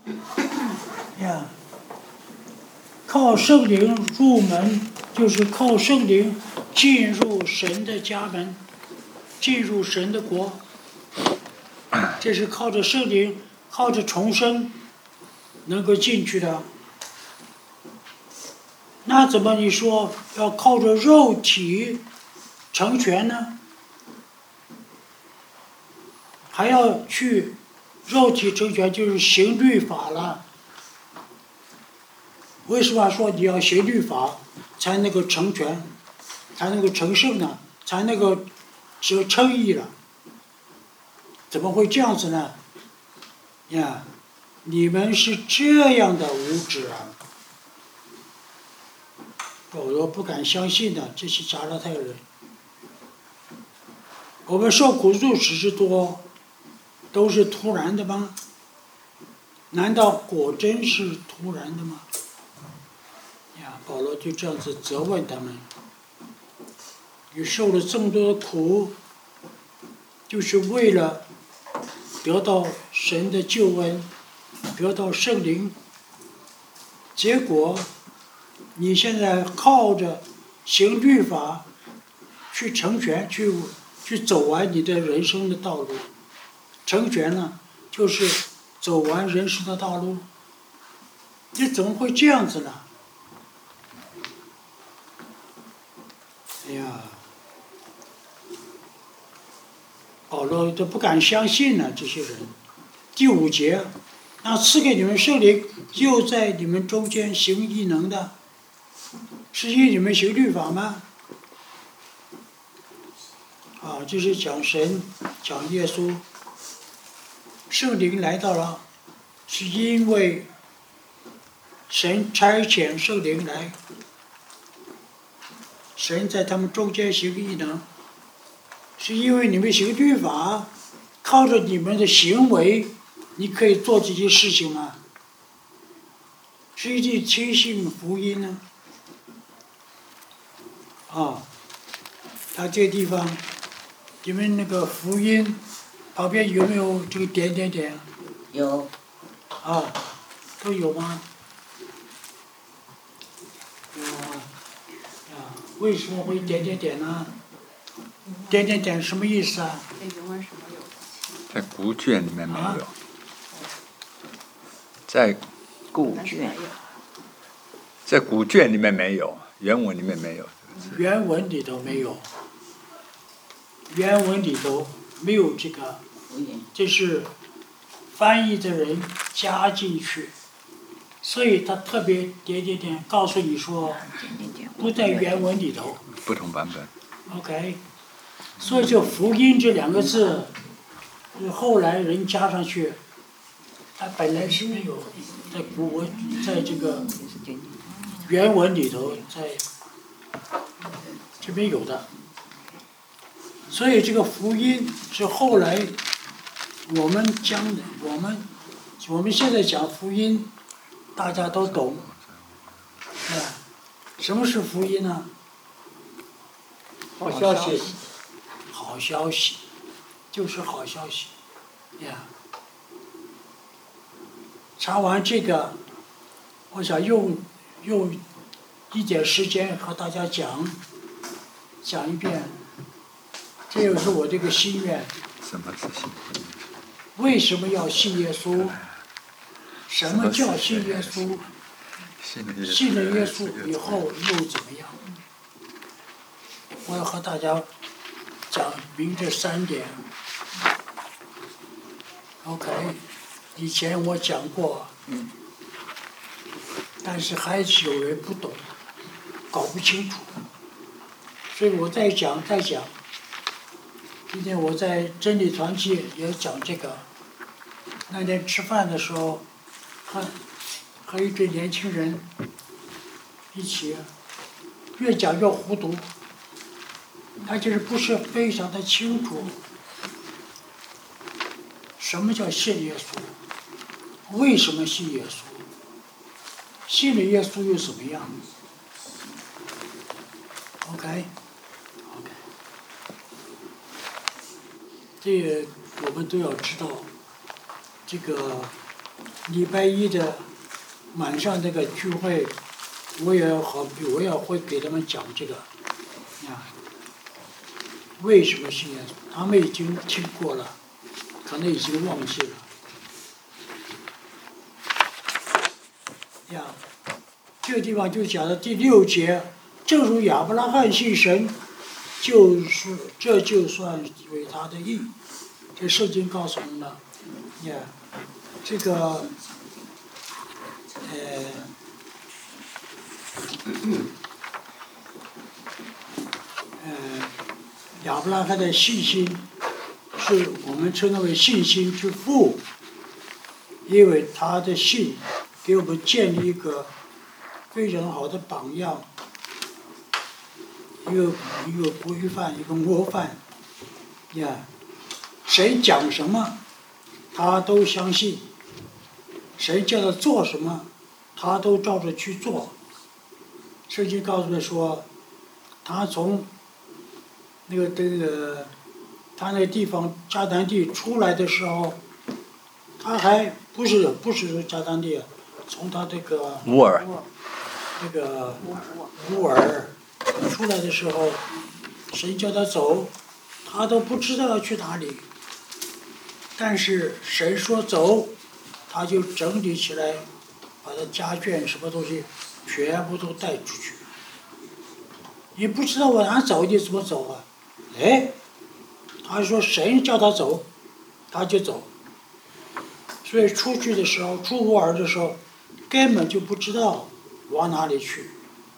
呀，靠圣灵入门，就是靠圣灵进入神的家门，进入神的国。这是靠着圣灵，靠着重生能够进去的。那怎么你说要靠着肉体成全呢？还要去肉体成全，就是行律法了。为什么说你要行律法才能够成全，才能够成圣呢？才能够称义了？怎么会这样子呢？呀，你们是这样的无知啊！保罗不敢相信的，这些加拉太人。我们受苦受死之多，都是突然的吗？难道果真是突然的吗？呀，保罗就这样子责问他们：你受了这么多的苦，就是为了得到神的救恩，得到圣灵。结果你现在靠着行律法去成全，去走完你的人生的道路。成全呢，就是走完人生的道路。你怎么会这样子呢？哎呀，保罗都不敢相信呢，这些人。第5节，那赐给你们圣灵，又在你们中间行异能的，是因你们行律法吗？啊，就是讲神，讲耶稣，圣灵来到了，是因为神差遣圣灵来，神在他们中间行异能，是因为你们行律法，靠着你们的行为，你可以做这些事情吗？是一轻信福音呢？啊，他这个地方，你们那个福音旁边有没有这个点点点？ 有。 啊，都有吗？为什么会点点点呢？点点点什么意思啊？ 在古卷里面没有。在古卷。 在古卷里面没有，原文里面没有。 原文里头没有。原文里头没有这个，这是翻译的人加进去，所以他特别点点点告诉你说，不在原文里头。 不同版本。 OK， 所以这福音这2个字，后来人加上去，它本来是没有在古文，在这个原文里头，在这边有的。所以这个福音是后来我们讲的，我们现在讲福音，大家都懂。什么是福音呢？ 好消息。 好消息，就是好消息。呀，查完这个，我想用一点时间和大家讲一遍。这也是我这个心愿。 什么是信？ 为什么要信耶稣？什么叫信耶稣？信了耶稣以后又怎么样？我要和大家讲明这3点。OK， 以前我讲过，但是还是有人不懂，搞不清楚，所以我再讲。今天我在真理团契也讲这个。那天吃饭的时候，和一堆年轻人一起，越讲越糊涂。他就是不是非常的清楚，什么叫信耶稣？为什么信耶稣？信了耶稣又怎么样 ？OK。这个我们都要知道，这个礼拜一的晚上这个聚会，我也会给他们讲这个，为什么信耶稣？他们已经听过了，可能已经忘记了。这个地方就讲的第6节，正如亚伯拉罕信神，这就算为他的义。这圣经告诉我们了，这个亚伯拉罕的信心是我们称之为信心之父，因为他的信给我们建立一个非常好的榜样，一个规范，一个模范。谁讲什么，他都相信；谁叫他做什么，他都照着去做。圣经告诉他说，他从他那个地方迦南地出来的时候，他还不是说迦南地，从他这个乌尔出来的时候，神叫他走，他都不知道要去哪里。但是神说走，他就整理起来，把他家眷什么东西全部都带出去。你不知道往哪走，你怎么走啊？他说神叫他走，他就走。所以出去的时候，出乌尔的时候，根本就不知道往哪里去，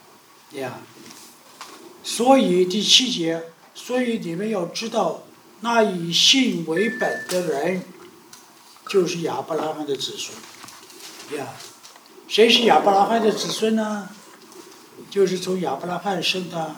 所以第7节，所以你们要知道，那以信为本的人，就是亚伯拉罕的子孙。谁是亚伯拉罕的子孙呢？就是从亚伯拉罕生的。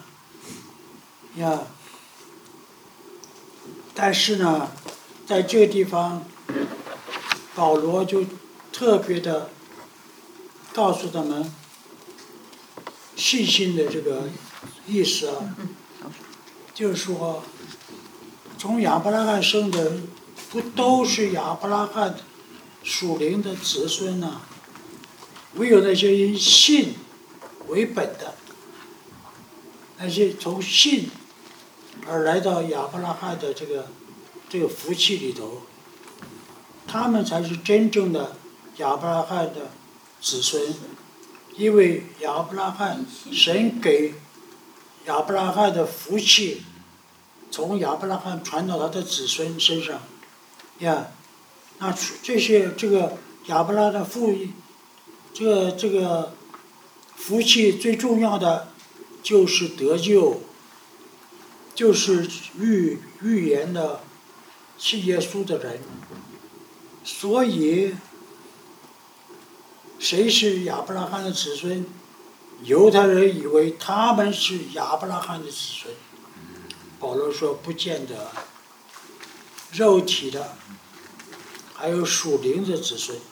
但是呢，在这个地方，保罗就特别的告诉他们信心的这个意思啊，就是说，从亚伯拉罕生的人，不都是亚伯拉罕属灵的子孙呢？唯有那些以信为本的，那些从信而来到亚伯拉罕的这个福气里头，他们才是真正的亚伯拉罕的子孙。因为亚伯拉罕，神给亚伯拉罕的福气，从亚伯拉罕传到他的子孙身上，那这个亚伯拉罕的这个福气最重要的就是得救，就是预言的信耶稣的人。所以谁是亚伯拉罕的子孙？犹太人以为他们是亚伯拉罕的子孙。保罗说不见得，肉体的还有属灵的子孙，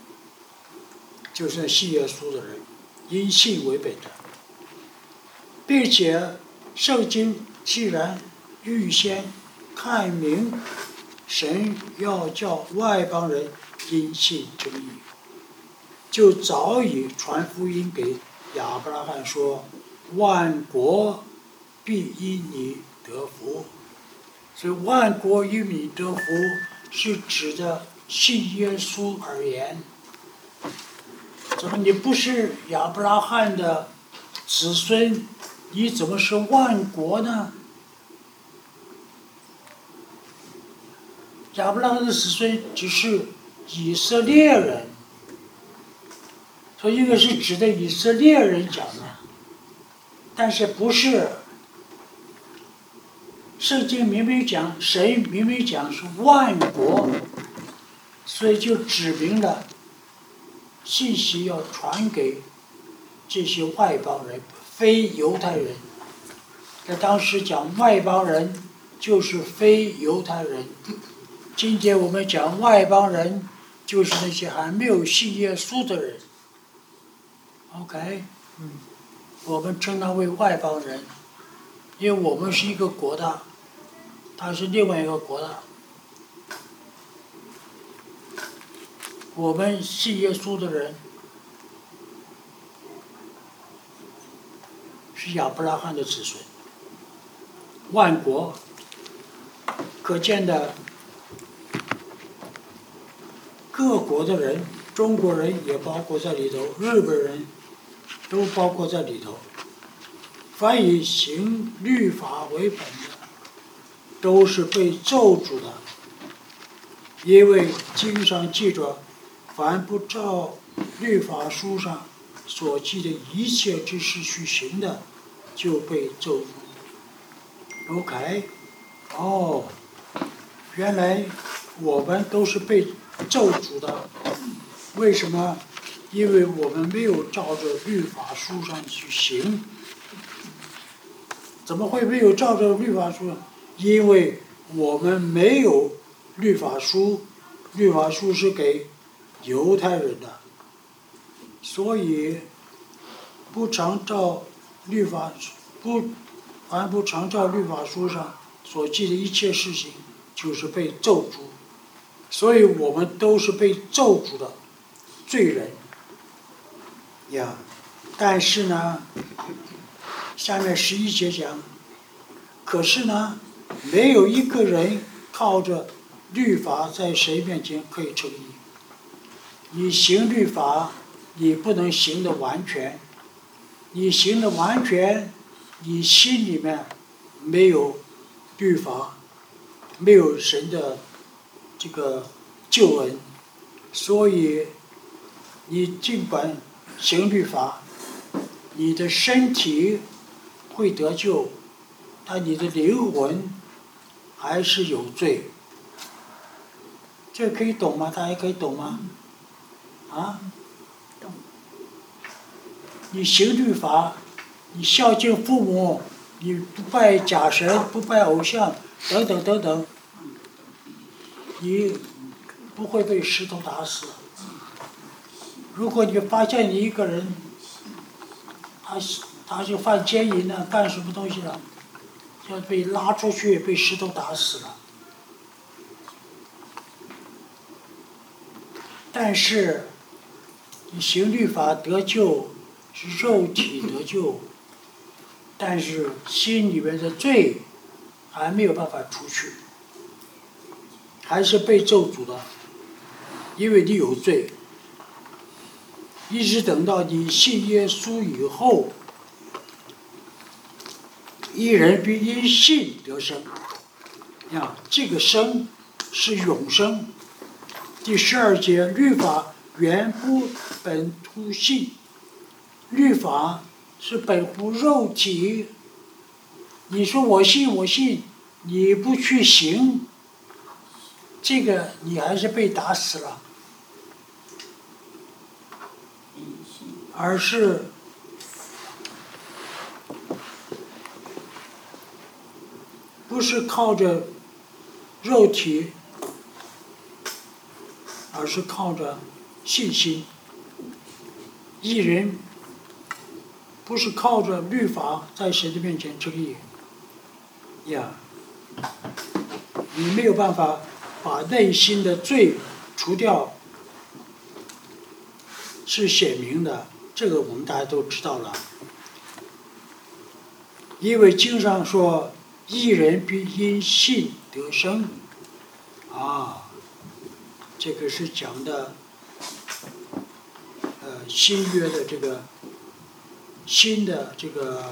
就是信耶稣的人，因信为本的。并且圣经既然预先看明神要叫外邦人因信称义，就早已传福音给亚伯拉罕说，万国必因你得福。所以万国因你得福是指的信耶稣而言。怎么你不是亚伯拉罕的子孙，你怎么是万国呢？亚伯拉罕的子孙只是以色列人，所以应该是指的以色列人讲的，但是不是。圣经明明讲，神明明讲是万国，所以就指明了信息要传给这些外邦人，非犹太人。在当时讲外邦人就是非犹太人，今天我们讲外邦人就是那些还没有信耶稣的人。OK，我们称他为外邦人，因为我们是一个国的，他是另外一个国的。 我们信耶稣的人是亚伯拉罕的子孙，万国可见的各国的人，中国人也包括在里头，日本人都包括在里头。凡以行律法为本的，都是被咒诅的，因为经上记着，凡不照律法书上所记的一切之事去行的，就被咒诅。OK， 原来我们都是被咒诅的，为什么？因为我们没有照着律法书上去行。怎么会没有照着律法书？因为我们没有律法书，律法书是给犹太人的，所以不常照律法凡不常照律法书上所记的一切事情，就是被咒诅。所以我们都是被咒诅的罪人呀。但是呢，下面11节讲，可是呢，没有一个人靠着律法在谁面前可以称义。你行律法，你不能行得完全，你行得完全，你心里面没有律法，没有神的这个救恩，所以你尽管行律法，你的身体会得救，但你的灵魂还是有罪。这可以懂吗？大家可以懂吗？啊？ 懂。 你行律法，你孝敬父母，你不拜假神，不拜偶像，等等等等，你不会被石头打死。如果你发现你一个人，他就犯奸淫了，干什么东西了，要被拉出去，被石头打死了。但是你行律法得救，是肉体得救，但是心里面的罪还没有办法除去，还是被咒诅的，因为你有罪。一直等到你信耶稣以后，一人必因信得生。呀，这个生是永生。第12节，律法原不本乎信，律法是本乎肉体。你说我信我信，你不去行，这个你还是被打死了。而是不是靠着肉体，而是靠着信心。义人不是靠着律法在神的面前称义呀，你没有办法把内心的罪除掉，是显明的。这个我们大家都知道了，因为经上说，义人必因信得生，这个是讲的，新约的这个新的这个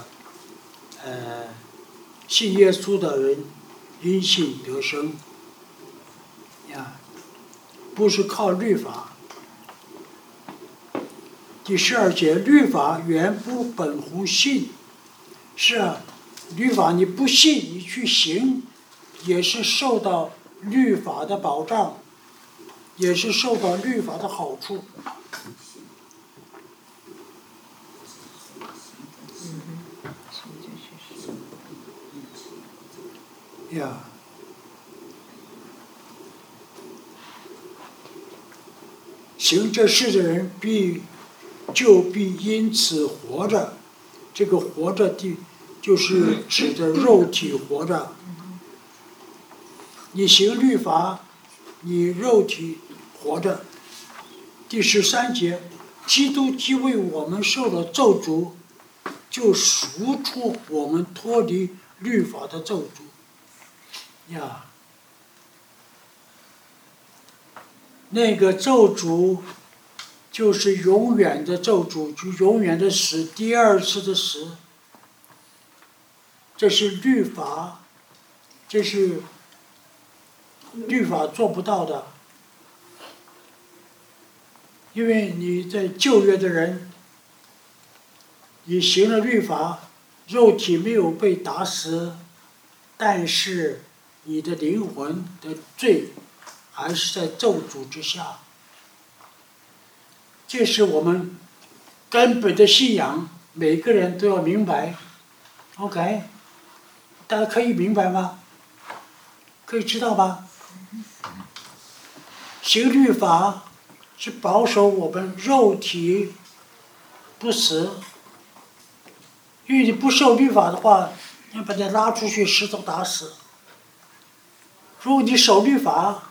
信耶稣的人因信得生，呀，不是靠律法。第12节，律法原不本乎信。是啊，律法你不信，你去行，也是受到律法的保障，也是受到律法的好处。呀，行这事的人必因此活着。这个活着就是指的肉体活着。你行律法，你肉体活着， 第13节，基督既为我们受了咒诅，就赎出我们脱离律法的咒诅。呀，那个咒诅就是永远的咒诅，就永远的死，第二次的死。这是律法，这是律法做不到的。因为你在旧约的人，你行了律法，肉体没有被打死，但是你的灵魂的罪还是在咒诅之下。这是我们根本的信仰，每个人都要明白。OK， 大家可以明白吗？可以知道吧？行律法是保守我们肉体不死，因为你不受律法的话，你把它拉出去，石头打死。如果你守律法，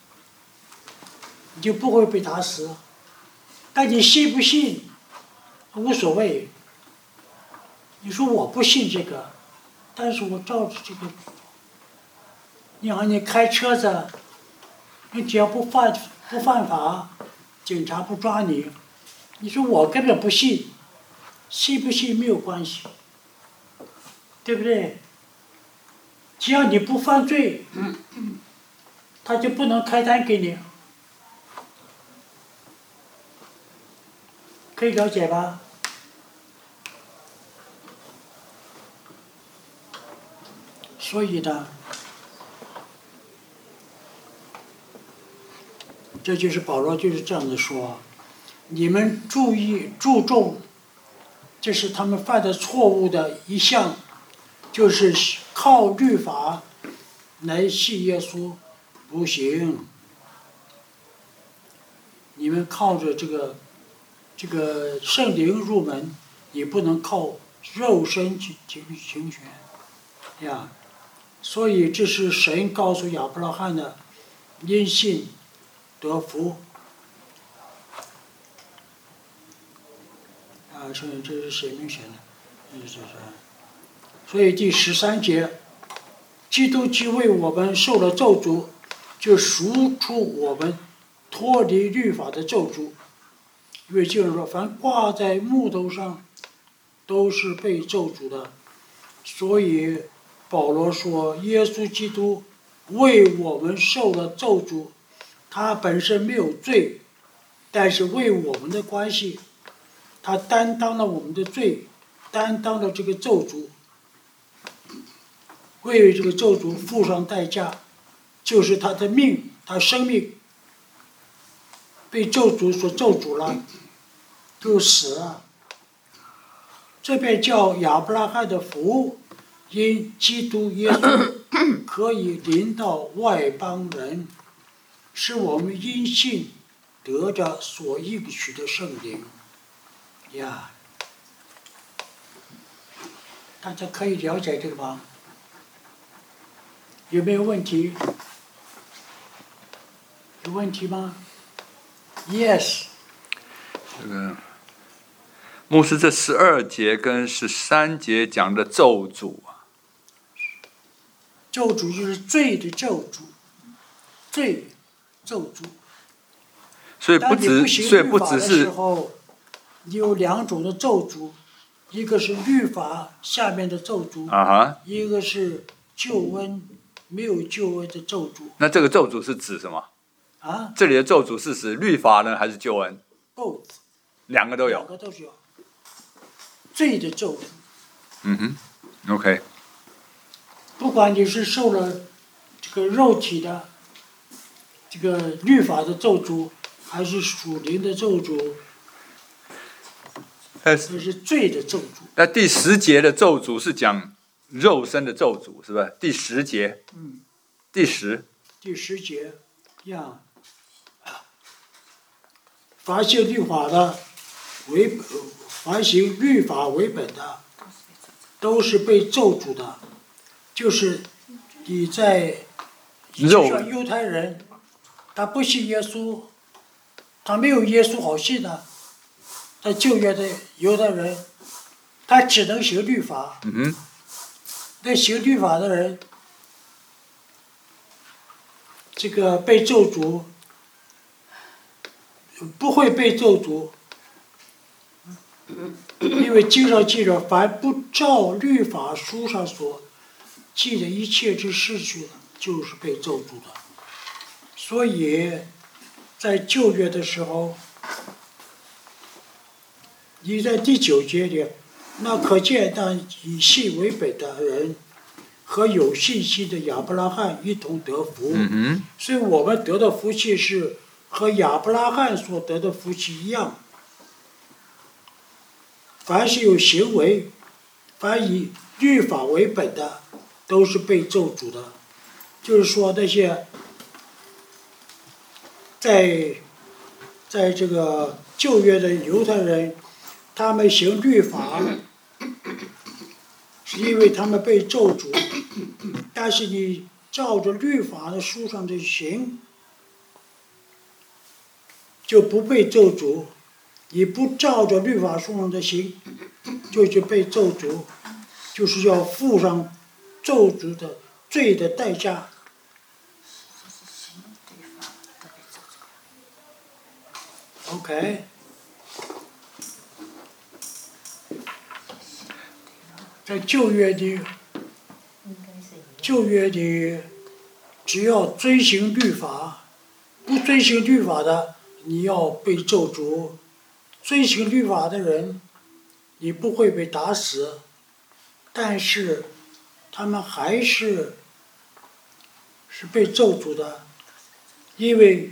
你就不会被打死。但你信不信无所谓。你说我不信这个，但是我照着这个。你好，你开车子，你只要不犯法，警察不抓你。你说我根本不信，信不信没有关系，对不对？只要你不犯罪，他就不能开单给你。可以了解吧？所以呢，这就是保罗就是这样子说：你们注重，这是他们犯的错误的一项，就是靠律法来信耶稣，不行。你们靠着这个圣灵入门，你不能靠肉身去行权呀。所以这是神告诉亚伯拉罕的，因信得福。啊，这是谁明显的？所以第13节，基督既为我们受了咒诅，就赎出我们脱离律法的咒诅。因为就是说，凡挂在木头上，都是被咒诅的。所以保罗说，耶稣基督为我们受了咒诅，他本身没有罪，但是为我们的关系，他担当了我们的罪，担当了这个咒诅，为这个咒诅付上代价，就是他的命，他生命被咒诅所咒诅了，就死了。这便叫亚伯拉罕的福，因基督耶稣可以临到外邦人，使我们因信得着所应许的圣灵。呀，大家可以了解这个吗？有没有问题？有问题吗 ？Yes。 这个牧师这12节跟13节讲的咒诅啊， 咒诅就是罪的咒诅，罪咒诅。 所以不只是， 你有2种的咒诅，一个是律法下面的咒诅，一个是救恩没有救恩的咒诅。 那这个咒诅是指什么？ 啊？ 这里的咒诅是指律法呢，还是救恩 ？Both。 两个都有。 两个都是有。罪的咒诅。 OK。 不管你是受了这个肉体的这个律法的咒诅，还是属灵的咒诅，这是罪的咒诅。 那第10节的咒诅是讲肉身的咒诅，是吧？第10节。第10 节呀，凡行律法的凡行律法为本的，都是被咒诅的。就是你就像犹太人，他不信耶稣， 他没有耶稣好信的，在旧约的犹太人，他只能行律法。那行律法的人，这个被咒诅，不会被咒诅，因为经上记着，凡不照律法书上所记的一切之事去的，就是被咒诅的。所以，在旧约的时候，你在第9节里，那可见那以信为本的人和有信心的亚伯拉罕一同得福。所以我们得的福气是和亚伯拉罕所得的福气一样。凡是有行为，凡以律法为本的，都是被咒诅的。就是说那些在这个旧约的犹太人，他们行律法，是因为他们被咒诅。但是你照着律法的书上的行，就不被咒诅；你不照着律法书上的行，就是被咒诅，就是要付上咒诅的罪的代价。OK， 在旧约里，只要遵行律法，不遵行律法的，你要被咒诅；遵行律法的人，你不会被打死，但是他们还是被咒诅的，因为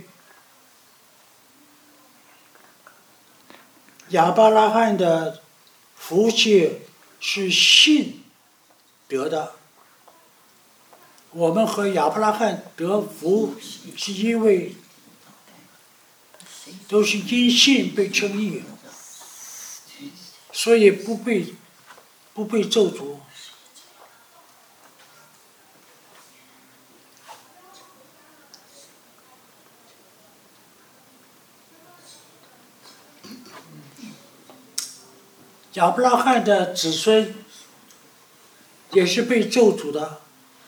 亚伯拉罕的福气是信得的，我们和亚伯拉罕得福，是因为都是因信被称义，所以不被咒诅。亚伯拉罕的子孙也是被咒诅的。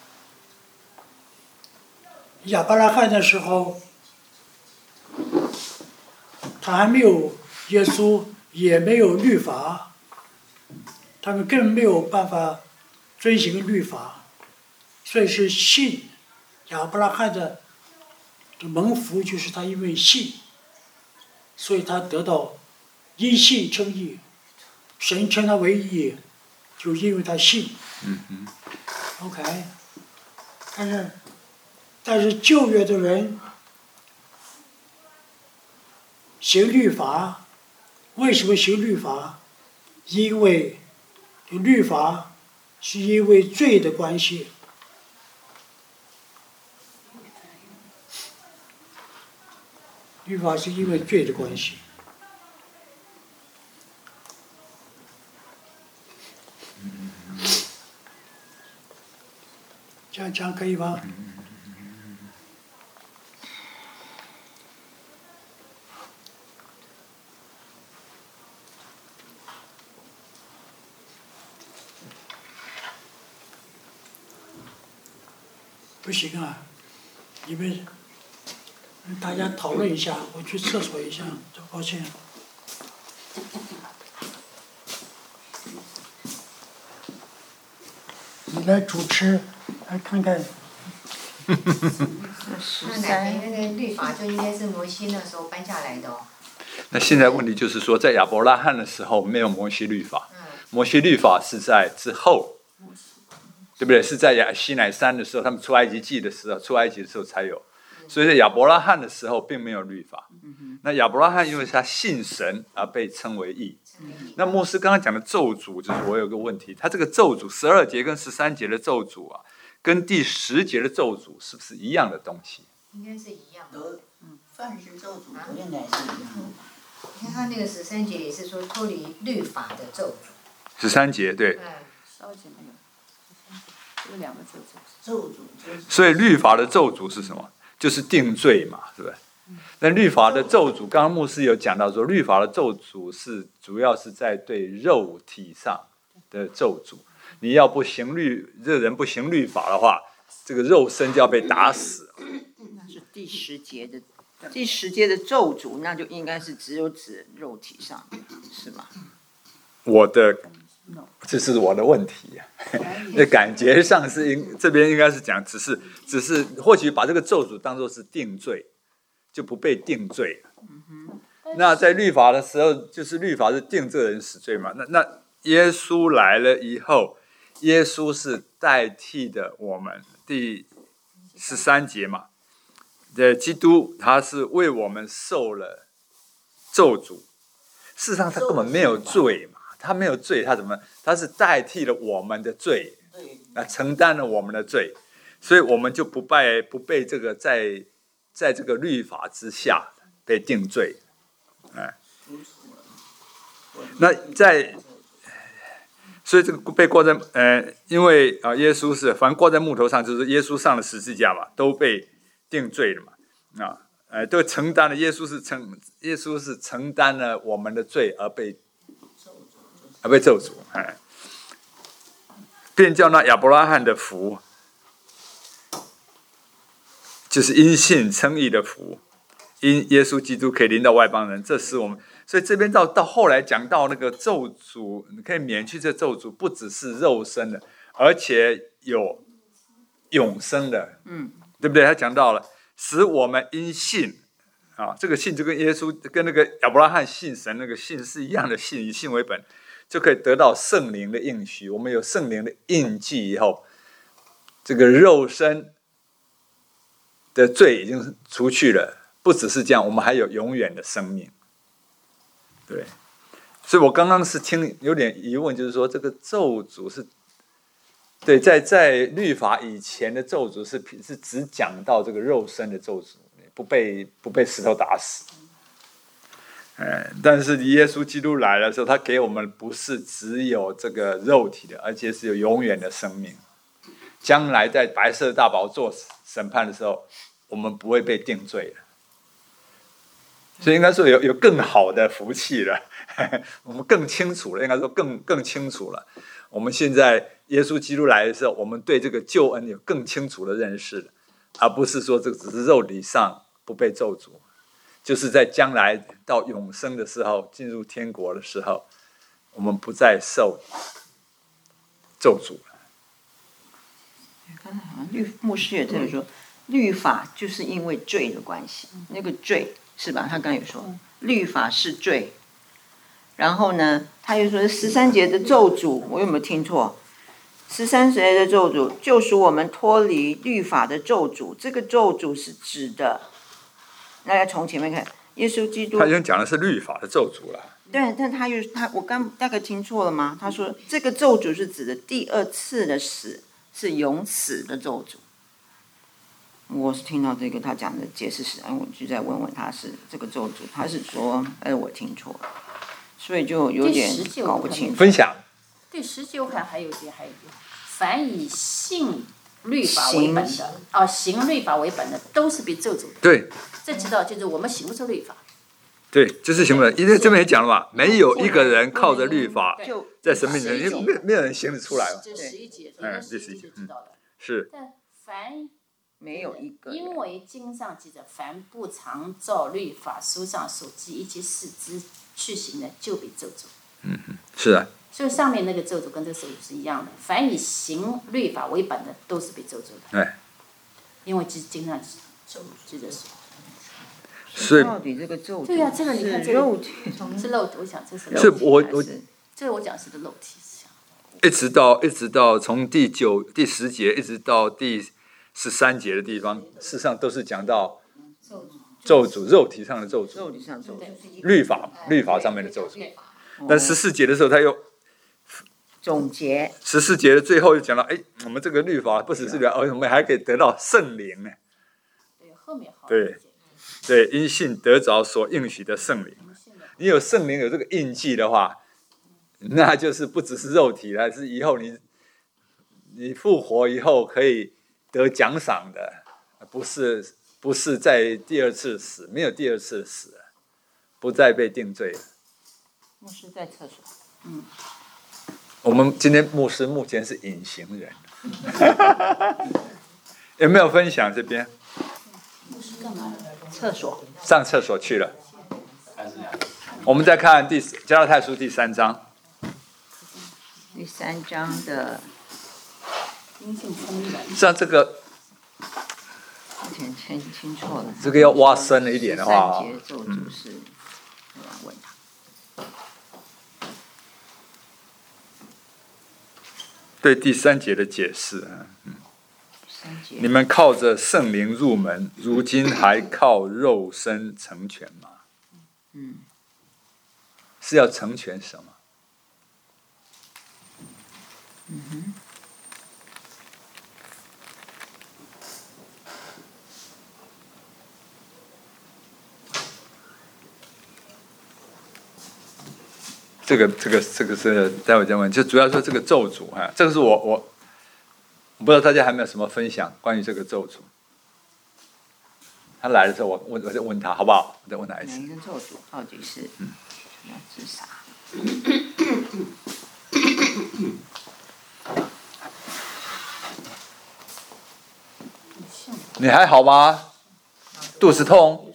亚伯拉罕的时候，他还没有耶稣，也没有律法，他们更没有办法遵行律法，所以是信。亚伯拉罕的蒙福就是他因为信，所以他得到因信称义。神称他为义，就因为他信。OK， 但是旧约的人行律法，为什么行律法？因为律法是因为罪的关系。律法是因为罪的关系。这样讲可以吗？不行啊！你们大家讨论一下，我去厕所一下，抱歉。你来主持，来看看。 那乃那个律法就应该是摩西那时候颁下来的哦。 那现在问题就是说，在亚伯拉罕的时候没有摩西律法，摩西律法是在之后，对不对？是在西乃山的时候，他们出埃及的时候才有。所以在亚伯拉罕的时候并没有律法。那亚伯拉罕因为他信神而被称为义。那牧师刚刚讲的咒诅，就是我有个问题，他这个咒诅12节跟13节的咒诅啊，跟第10节的咒诅是不是一样的东西？ 应该是一样的。 都，凡是咒诅都应该是一样的。 你看他那个13节也是说脱离律法的咒诅。 13节对。 稍节没有，这两个咒诅。 咒诅就是。 所以律法的咒诅是什么？就是定罪嘛，是不是？ 那律法的咒诅，刚刚牧师有讲到说，律法的咒诅是主要是在对肉体上的咒诅。你要不行律，这个人不行律法的话，这个肉身就要被打死。 那是第10节的咒诅，那就应该是只有指肉体上，是吗？ 这是我的问题，那感觉上是这边应该是讲，只是或许把这个咒诅当作是定罪，就不被定罪了。那在律法的时候，就是律法是定这个人死罪嘛。那耶稣来了以后，耶稣是代替的我们，第13节嘛，基督他是为我们受了咒诅，事实上他根本没有罪嘛。他没有罪，他是代替了我们的罪，承担了我们的罪，所以我们就不被这个在这个律法之下被定罪。那所以这个被挂在因为耶稣是反正挂在木头上，就是耶稣上了十字架嘛，都被定罪了嘛，都承担了。耶稣是承担了我们的罪而被咒诅，便叫那亚伯拉罕的福，就是因信称义的福，因耶稣基督可以临到外邦人，这是我们。所以这边到后来讲到那个咒诅，你可以免去这咒诅，不只是肉身的，而且有永生的，对不对？他讲到了，使我们因信。这个信就跟耶稣跟那个亚伯拉罕信神那个信是一样的信，以信为本，就可以得到圣灵的应许。我们有圣灵的印记以后，这个肉身的罪已经除去了。不只是这样，我们还有永远的生命。对，所以我刚刚是有点疑问，就是说这个咒诅是，对，在律法以前的咒诅是只讲到这个肉身的咒诅。不被石头打死，但是耶稣基督来的时候，他给我们不是只有这个肉体的，而且是有永远的生命。将来在白色大宝座审判的时候，我们不会被定罪了，所以应该说有更好的福气了，我们更清楚了，应该说更清楚了。我们现在耶稣基督来的时候，我们对这个救恩有更清楚的认识了，而不是说这个只是肉体上不被咒诅，就是在将来到永生的时候，进入天国的时候，我们不再受咒诅了。 刚才好像牧师也特别说，律法就是因为罪的关系，那个罪是吧？他刚有说，律法是罪。然后呢，他又说13节的咒诅，我有没有听错？13节的咒诅就使我们脱离律法的咒诅，这个咒诅是指的。大家从前面看，耶稣基督， 他已经讲的是律法的咒诅了。 对，但我刚大概听错了吗？他说这个咒诅是指的第2次的死，是永死的咒诅。我是听到这个他讲的解释时，我就再问他是这个咒诅，他是说，我听错了，所以就有点搞不清楚。 分享。 第19看还有一点，凡以信律法为本的，行律法为本的，都是被咒诅的。 对。 这知道就是我们行不出律法。 对，就是行不出，因为这边也讲了嘛，没有一个人靠着律法在神面前，因为没有人行得出来嘛。 这11节，这11节就知道了。 是。 但凡没有一个， 因为经上记着，凡不常照律法书上所记一切事之去行的，就被咒诅。 是啊。 所以上面那个咒诅跟这个咒诅是一样的，凡以行律法为本的，都是被咒诅的。 对。 因为经上记着说。 所以到底这个咒诅， 对呀，这个你看这个是肉体，我想这是肉体。 是我这个我讲是个肉体。 一直到从第10节一直到第13节的地方，事实上都是讲到咒诅，肉体上的咒诅， 肉体上咒诅， 律法上面的咒诅。但14节的时候，他又总结 14节的最后又讲到，我们这个律法不只是律法，我们还可以得到圣灵呢。 对，后面好。 对，因信得着所应许的圣灵。你有圣灵有这个印记的话，那就是不只是肉体了，是以后你复活以后可以得奖赏的，不是不是在第二次死，没有第二次死了，不再被定罪了。 牧师在厕所。 我们今天牧师目前是隐形人，有没有分享这边？ 厕所。 上厕所去了。我们再看加拉太书第3章。 第3章的。 像这个。 听错了。 这个要挖深了一点的话。 13节咒诅是，我要问他。 对第3节的解释你们靠着圣灵入门，如今还靠肉身成全吗？是要成全什么？这个是待会再问，就主要说这个咒诅哈，这个是我不知道大家还没有什么分享关于这个咒诅。他来的时候，我再问他好不好？我再问他一次。 哪一个咒诅到底是要自杀？ 你还好吗？肚子痛？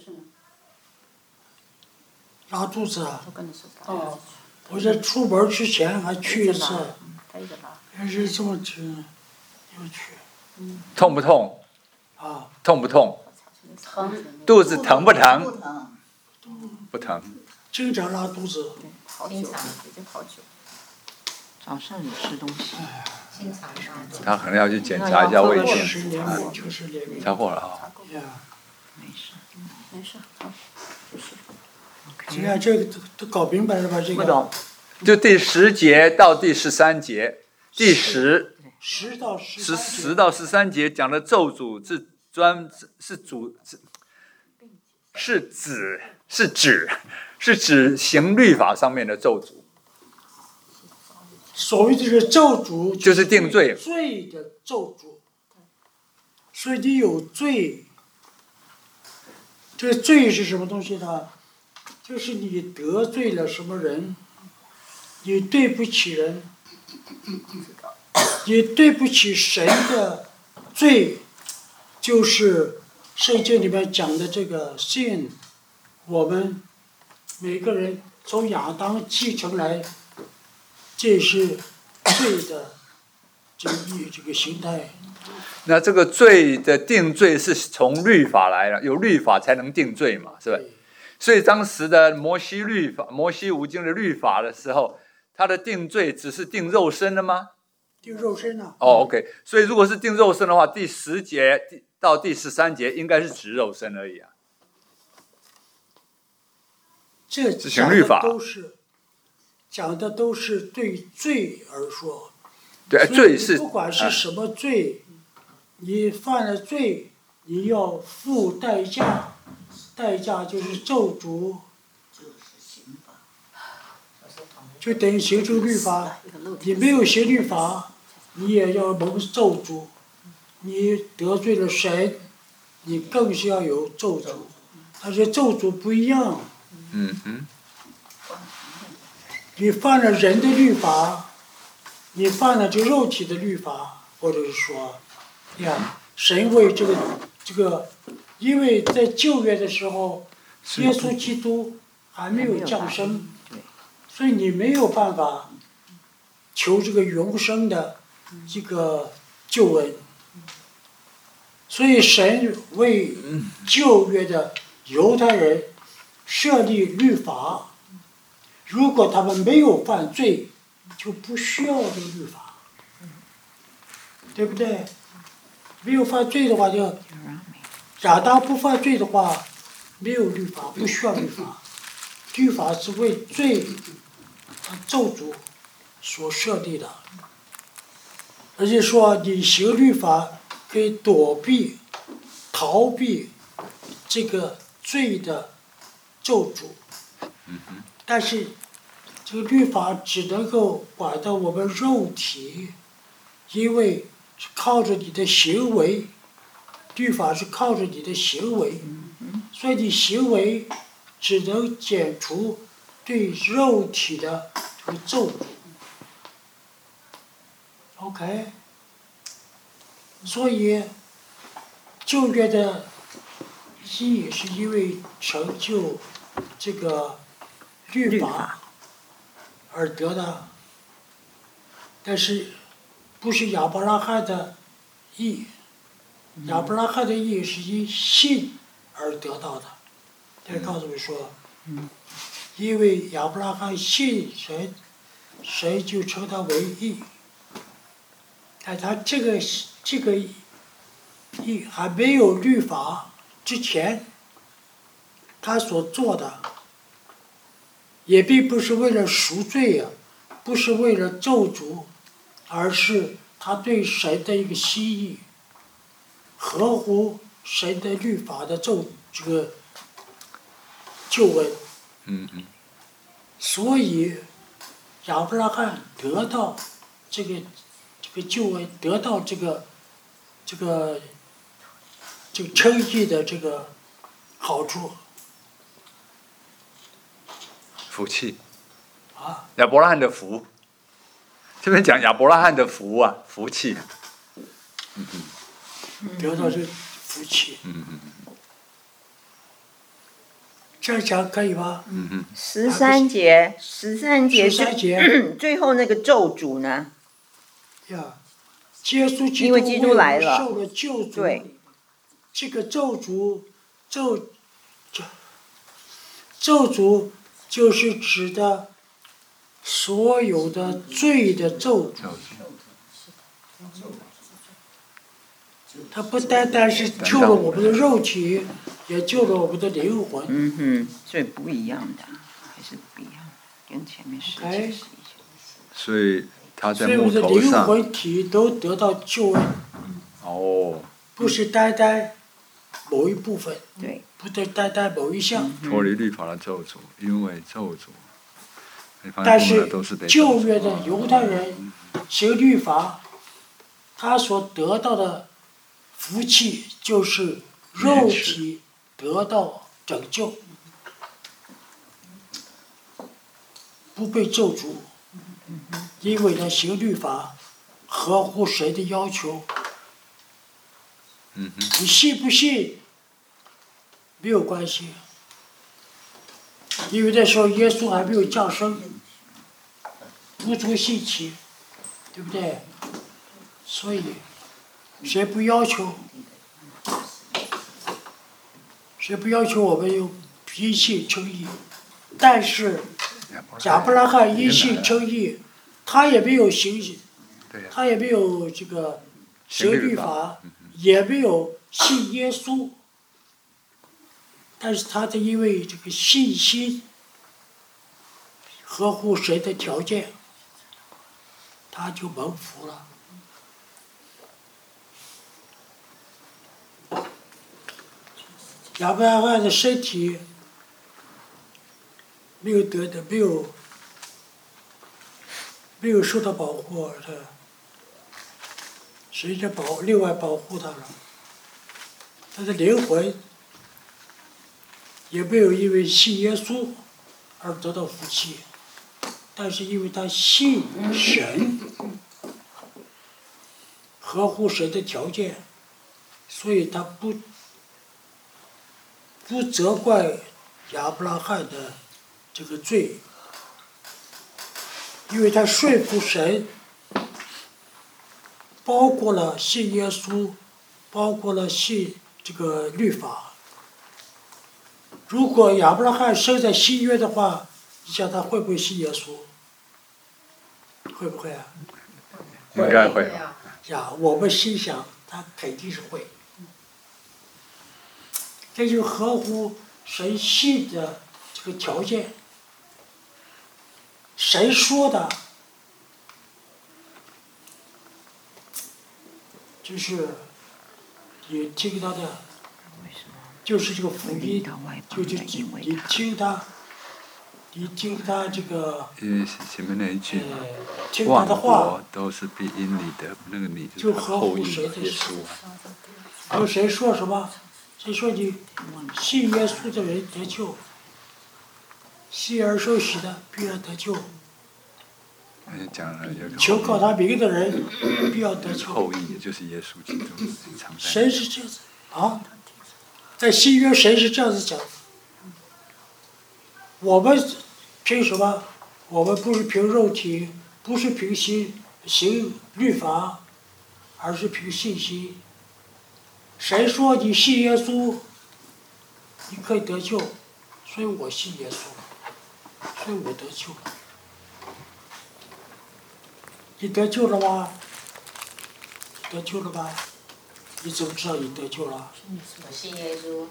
拉肚子啊？哦，我在出门之前还去一次，也是这么去，又去。 痛不痛？ 啊。 痛不痛？ 疼。 肚子疼不疼？ 不疼。 不疼。 经常拉肚子。 经常已经好久。 早上有吃东西。 经常他可能要去检查一下胃镜。超过了啊。 没事。 没事，好，继续。 你看这个都搞明白了吧？这个。 不懂。 就第10节到第13节，第10 到 13节讲的咒诅是指行律法上面的咒诅。 所谓的这个咒诅就是定罪。 罪的咒诅。所以你有罪，这个罪是什么东西呢？就是你得罪了什么人，你对不起人，你对不起神的罪，就是圣经里面讲的这个sin，我们每个人从亚当继承来，这是罪的这个形态。 那这个罪的定罪是从律法来的，有律法才能定罪嘛，是吧？所以当时的摩西五经的律法的时候，他的定罪只是定肉身的吗？ 定肉身啊。 OK， 所以如果是定肉身的话，第10节到第13节应该是指肉身而已啊。 这讲的都是对罪而说。 对，罪是不管是什么罪，你犯了罪，你要付代价。代价就是咒诅，就等于形成律法。你没有行律法，你也要蒙咒诅。你得罪了神，你更是要有咒诅。但是咒诅不一样。你犯了人的律法，你犯了这个肉体的律法，或者是说，神为这个。因为在旧约的时候，耶稣基督还没有降生，所以你没有办法求这个永生的这个救恩。所以神为旧约的犹太人设立律法，如果他们没有犯罪，就不需要这个律法，对不对？没有犯罪的话就。亚当不犯罪的话，没有律法，不需要律法。律法是为罪咒诅所设立的，而且说你行律法可以逃避这个罪的咒诅，但是这个律法只能够管到我们肉体，因为是靠着你的行为。 律法是靠着你的行为，所以你行为只能解除对肉体的这个咒诅。OK， 所以旧约的义是因为成就这个律法而得的，但是不是亚伯拉罕的义。亚伯拉罕的义是因信而得到的。这告诉我们说，因为亚伯拉罕信神，神就称他为义。但他这个义还没有律法之前，他所做的也并不是为了赎罪呀，不是为了咒诅，而是他对神的一个心意。合乎神的律法的这个救恩，所以亚伯拉罕得到这个救恩，得到这个称义的这个好处。 福气。 啊。 亚伯拉罕的福，这边讲亚伯拉罕的福啊，福气。 得到这福气。这样讲可以吗 ？13节 13节最后那个咒诅呢？ 呀，耶稣基督因为基督来了， 受了救赎。 对。 这个咒诅就是指的所有的罪的咒诅。它不单单是救了我们的肉体，也救了我们的灵魂。 所以不一样的，还是不一样的，跟前面10节是一样。 所以他在所以我们的木头上。 灵魂体都得到救恩。 哦。 不是单单某一部分。 对。 不是单单某一项。 脱离律法的咒诅，因为咒诅。 但是旧约的犹太人行律法，他所得到的福气就是肉体得到拯救，不被咒诅，因为他行律法合乎神的要求。你信不信没有关系，因为那时候耶稣还没有降生，无从信起，对不对？所以谁不要求我们用因信称义？但是亚伯拉罕因信称义，他也没有他也没有这个行律法，也没有信耶稣，但是他的因为这个信心合乎神的条件，他就蒙福了。亚伯拉罕的身体没有受到保护，神就另外保护他了。他的灵魂也没有因为信耶稣而得到福气，但是因为他信神，合乎神的条件，所以他不责怪亚伯拉罕的这个罪，因为他顺服神，包括了信耶稣，包括了信这个律法。如果亚伯拉罕生在新约的话，你想他会不会信耶稣？会不会啊？ 应该会。 呀，我们心想他肯定是会。这就合乎神信的这个条件。神说的，就是你听他的，就是这个福音，你听他你听他这个， 因为前面那一句嘛， 听他万的话国，都是必因你的，那个你就是合后裔乎谁的耶稣啊。 有谁说什么？谁说你信耶稣的人得救？信而受洗的必要得救， 讲了有个求告他名的人必要得救。 后裔，也就是耶稣基督常在。 神是这样子啊，在新约神是这样子讲的。我们凭什么？我们不是凭肉体，不是凭行律法，而是凭信心。谁说你信耶稣，你可以得救？所以我信耶稣，所以我得救了。你得救了吗？得救了吧？你怎么知道你得救了？ 我信耶稣。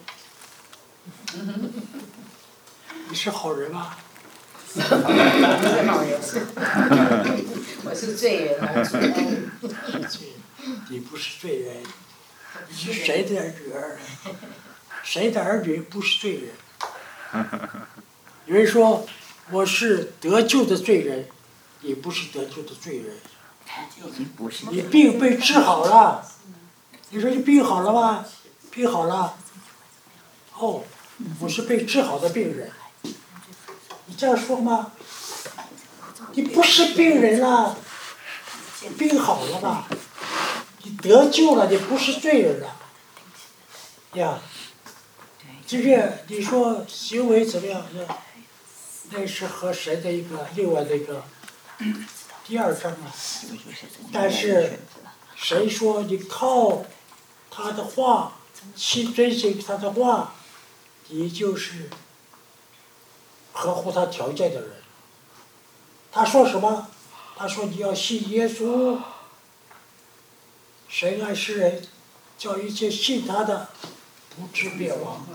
你是好人吗？ 我是好人，我是罪人啊，主恩。 你不是罪人，你是谁的女儿？谁的儿女不是罪人？有人说我是得救的罪人，你不是得救的罪人。 不是。 你病被治好了，你说你病好了吗？病好了。哦，我是被治好的病人。你这样说吗？你不是病人了，病好了吧？你得救了，你不是罪人了。呀，即便你说行为怎么样，那是和神的一个另外的一个第二章啊。但是神说你靠他的话，去遵循他的话，你就是合乎他条件的人。他说什么？他说你要信耶稣，神爱世人，叫一切信他的不至灭亡。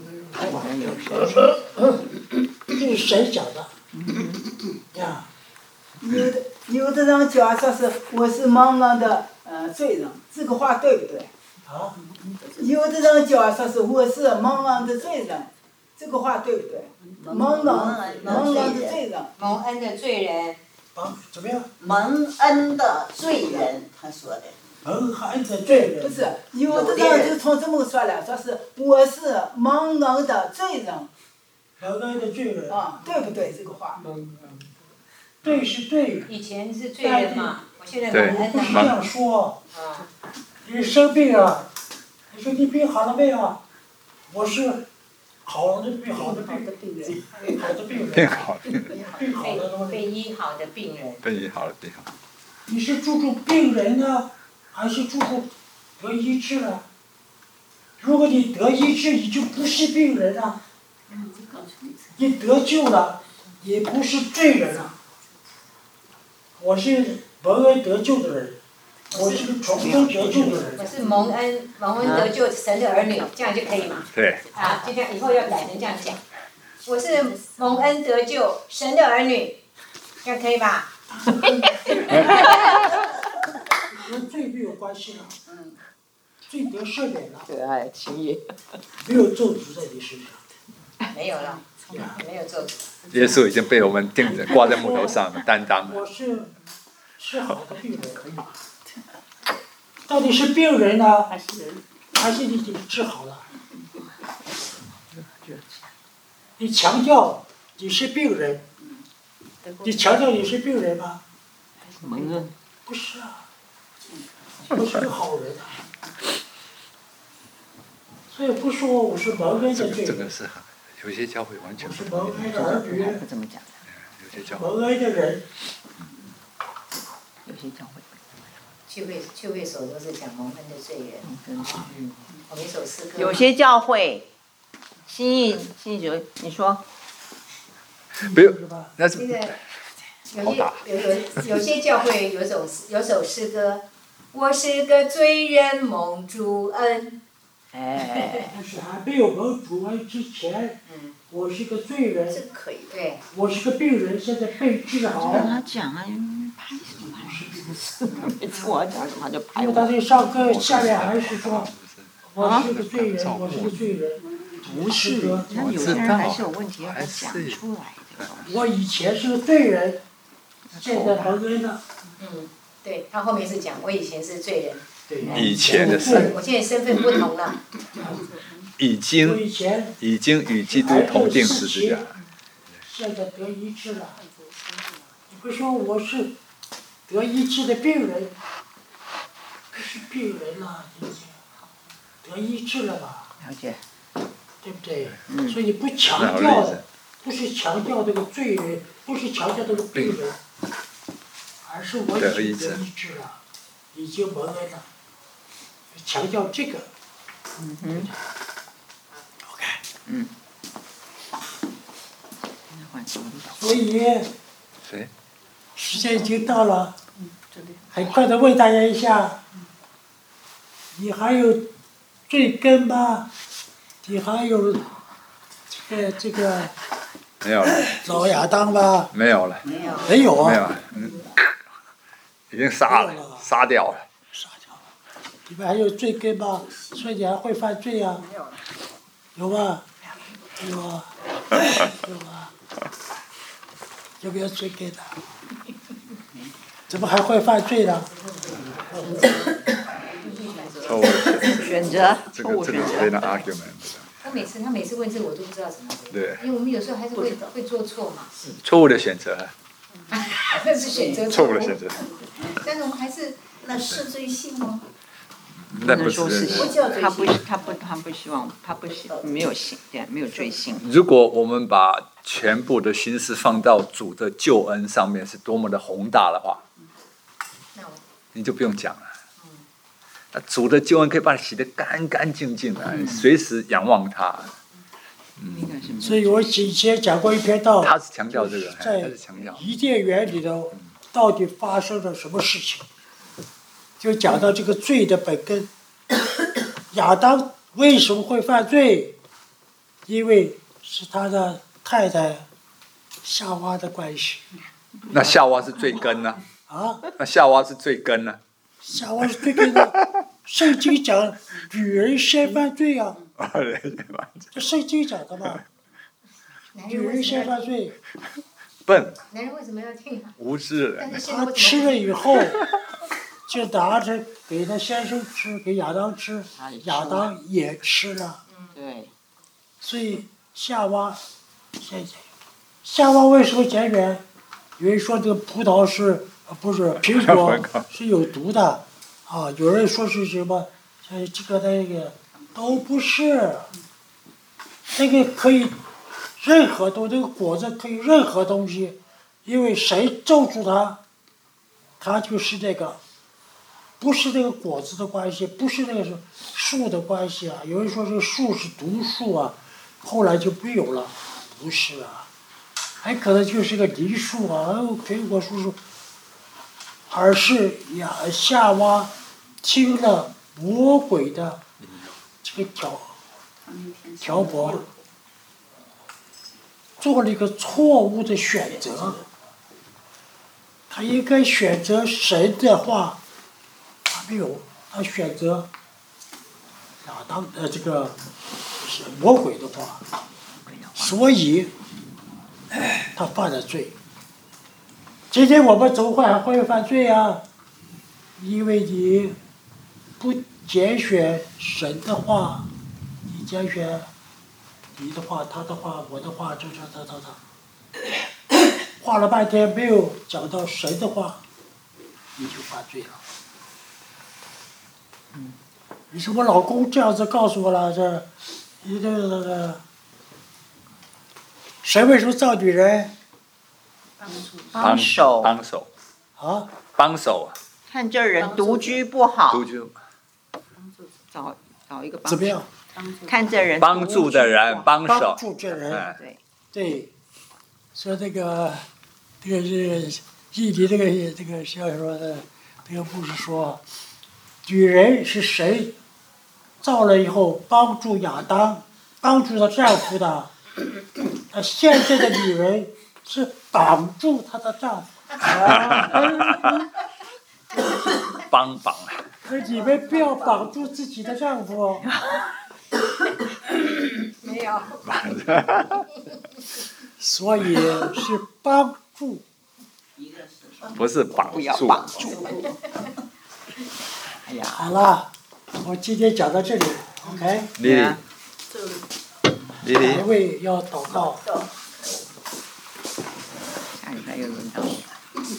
这是神讲的。呀， 有的人讲说是我是茫茫的罪人，这个话对不对？ 啊？ 有的人讲说是我是茫茫的罪人，这个话对不对？茫茫的罪人， 蒙恩的罪人。 啊？怎么样？ 蒙恩的罪人，他说的。 蒙恩的罪人。 不是，有的人就从这么说了，说是我是茫茫的罪人。 蒙恩的罪人。 啊，对不对？这个话。 对是对。 以前是罪人嘛，我现在蒙恩不是这了。 样说。你生病了，你说你病好了没有？我是好的病人。好的病人。 病好了。 病好了。 被医好的病人。 被医好了，病好了。 你是注重病人呢，还是注重得医治呢？如果你得医治，你就不是病人了。你得救了，也不是罪人了。我是蒙恩得救的人，我是个重生得救的人。 我是蒙恩得救神的儿女，这样就可以吗？ 对。 啊，就这样，以后要改成这样讲。我是蒙恩得救神的儿女，这样可以吧？ 跟罪没有关系了，罪得赦免了， 可爱情谊。 没有咒诅在你身上。 没有了，没有咒诅。 耶稣已经被我们钉着挂在木头上担当了。 我是好的病人，到底是病人呢，还是你已经治好了？你强调你是病人，你强调你是病人吗？ 蒙恩。 不是啊，我是个好人啊。所以不说我是蒙恩的罪人。 这个是有些教会完全我是蒙恩的儿女。 不这么讲的。 有些教会。 蒙恩的人。 有些教会。 聚会所都是讲蒙恩的罪人。我们一首诗歌。 有些教会，心意主，你说。 不用，那是。 有些教会有首诗歌，我是个罪人蒙主恩。 哎。 但是还没有蒙主恩之前，我是个罪人。 这可以。对。 我是个病人，现在被治好。 让他讲啊，拍什么拍？每次我要讲什么他就拍我。 因为他在上课下面还是说，我是个罪人，我是个罪人。 不是，那有些人还是有问题要他讲出来的。 我以前是个罪人，现在蒙恩了。 对他后面是讲我以前是罪人， 对， 以前的事我现在身份不同了。 已我经以前与基督同定十字架。 现在得医治了。你不说我是得医治的病人，不是病人了，已经得医治了吧？ 了解。 对不对？所以不强调的，不是强调这个罪人，不是强调这个病人，而是我已经得医治了，已经蒙恩了，强调这个。OK。所以谁？ 时间已经到了，很快的问大家一下，你还有罪根吗？你还有这个没有了。 老亚当吧？ 没有了。 没有。 没有啊。 没有了。已经杀了，杀掉了。 杀掉了。你们还有罪根吗？所以你还会犯罪啊？有吗？有啊。有啊。有没有罪根的？怎么还会犯罪呢？ 错误的选择， 这个非常 argument。 他每次问这个我都不知道怎么回。 对。 因为我们有时候还是会做错嘛。 错误的选择。 那是选择错误的选择。 但是我们还是那是罪性吗？ 那不是。 他不希望，没有性，对，没有罪性。 如果我们把全部的心思放到主的救恩上面，是多么的宏大的话，你就不用讲了。那主的救恩可以把你洗得干干净净的，随时仰望他。 所以我以前讲过一篇道， 他是强调这个， 在伊甸园里头到底发生了什么事情，就讲到这个罪的本根。亚当为什么会犯罪？因为是他的太太夏娃的关系。 那夏娃是罪根呢？ 啊？ 那夏娃是罪根呢？ 夏娃是罪根呢？圣经讲女人先犯罪啊。这圣经讲的嘛。女人先犯罪。 笨。 男人为什么要听？ 无知人。 他吃了以后，就拿着给他先生吃，给亚当吃，亚当也吃了。 对。 所以夏娃为什么减远？有人说这个葡萄不是苹果是有毒的，啊，有人说是什么，这个那个都不是，那个可以任何东，这个果子可以任何东西，因为谁咒住它，它就是这个，不是那个果子的关系，不是那个树的关系啊。有人说这个树是毒树啊，后来就没有了，不是啊。还可能就是个梨树啊，苹果树，而是夏娃听了魔鬼的这个挑拨，做了一个错误的选择。他应该选择神的话，他没有，他选择亚当这个魔鬼的话，所以他犯了罪。今天我们怎么还会犯罪啊？因为你不拣选神的话，你拣选你的话、他的话、我的话，这，画了半天没有讲到神的话，你就犯罪了。你说我老公这样子告诉我了，你这个神为什么造女人？ 帮手。 啊？ 帮手。 看这人独居不好。 独居。 找一个帮手。 怎么样？ 看这人。 帮助的人，帮手。 帮助这人。对。说这个是印尼这个小说的这个故事说，女人是谁造了以后帮助亚当，帮助她丈夫的。现在的女人是绑住她的丈夫。 帮。 可你们不要绑住自己的丈夫。 没有。 所以是帮助。 不是绑不要住。 绑住。哎呀， 好了，我今天讲到这里 ，OK。 丽丽，丽丽哪一，位要祷告？ 下礼拜又轮到你了。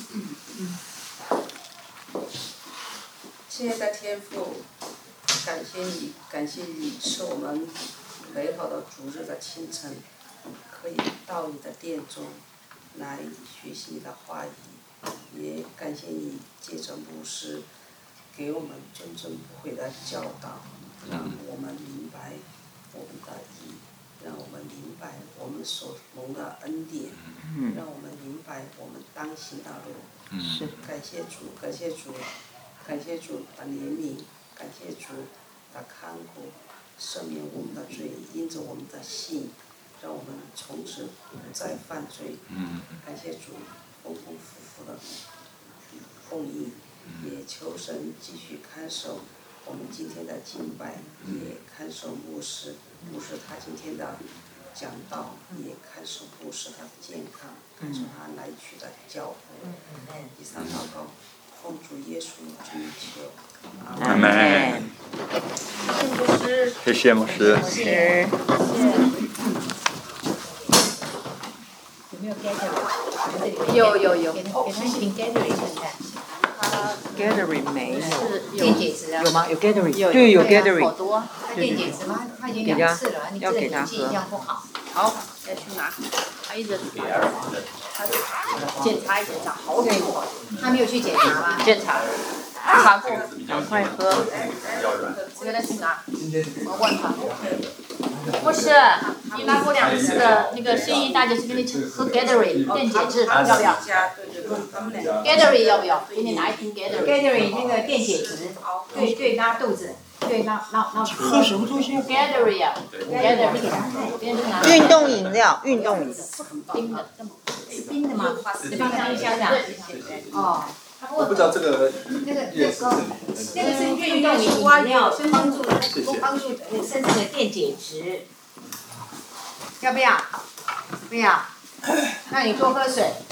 亲爱的天父，感谢你，感谢你赐我们美好的主日的清晨，可以到你的殿中来学习你的话语，也感谢你借着牧师给我们谆谆不讳的教导，让我们明白我们的义，让我们明白我们所蒙的恩典，让我们明白我们当行的路。 是。 感谢主，感谢主，感谢主的怜悯，感谢主的看顾，赦免我们的罪，因着我们的信，让我们从此不再犯罪。感谢主丰丰富富的供应，也求神继续看守我们今天的敬拜，也看守牧师他今天的讲道，也看守牧师他的健康，看守他来去的脚步。以上祷告，奉主耶稣之名求， 阿门。谢谢牧师。 是。 有没有 gathering？ 有。 给他一瓶 gathering 看看。 gathering 没有。 电解质啊。 有吗？有 gathering。 有对，有好 gathering。 多。 他电解质吗？他已经2次了，你这个年纪这样不好。 好，再去拿。他一直他检查一检查，好久。 他没有去检查吗？ 检查。查过。 赶快喝。 我给他去拿。我问他。不是，你拿过2次的那个心仪大姐是给你喝 gathering 电解质，要不要 ？gathering 要不要？给你拿一瓶 gathering。 gathering 那个电解质，对拉肚子，对拉喝什么东西？ gathering 啊 ，gathering 你给他看， 运动饮料，运动饮料。 冰的， 是冰的吗？是冰箱一箱的。哦。 我不知道这个那个是运动饮料，帮助身体的电解质，要不要？不要，那你多喝水。